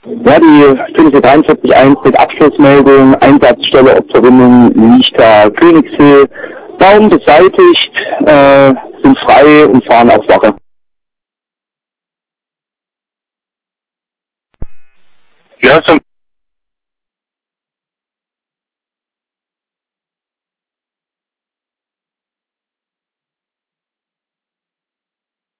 Ja, die 4341 mit Abschlussmeldung, Einsatzstelle Opferrinnung Lichter Königssee. Baum beseitigt, sind frei und fahren auf Wache. Ja,